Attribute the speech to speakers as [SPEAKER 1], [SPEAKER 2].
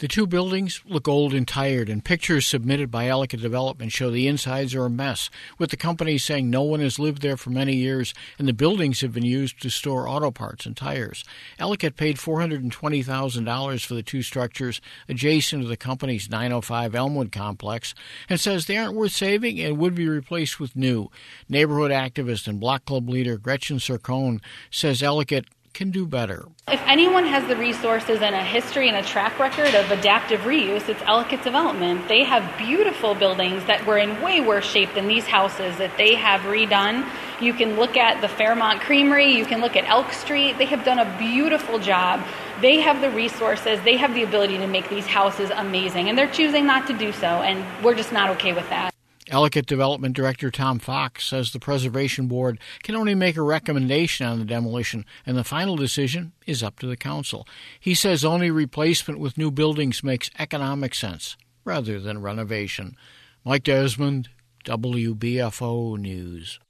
[SPEAKER 1] The two buildings look old and tired, and pictures submitted by Ellicott Development show the insides are a mess, with the company saying no one has lived there for many years and the buildings have been used to store auto parts and tires. Ellicott paid $420,000 for the two structures adjacent to the company's 905 Elmwood complex and says they aren't worth saving and would be replaced with new. Neighborhood activist and Block Club leader Gretchen Sircone says Ellicott can do better.
[SPEAKER 2] If anyone has the resources and a history and a track record of adaptive reuse, it's Ellicott Development. They have beautiful buildings that were in way worse shape than these houses that they have redone. You can look at the Fairmont Creamery, you can look at Elk Street. They have done a beautiful job. They have the resources, they have the ability to make these houses amazing, and they're choosing not to do so, and we're just not okay with that.
[SPEAKER 1] Ellicott Development Director Tom Fox says the Preservation Board can only make a recommendation on the demolition, and the final decision is up to the council. He says only replacement with new buildings makes economic sense rather than renovation. Mike Desmond, WBFO News.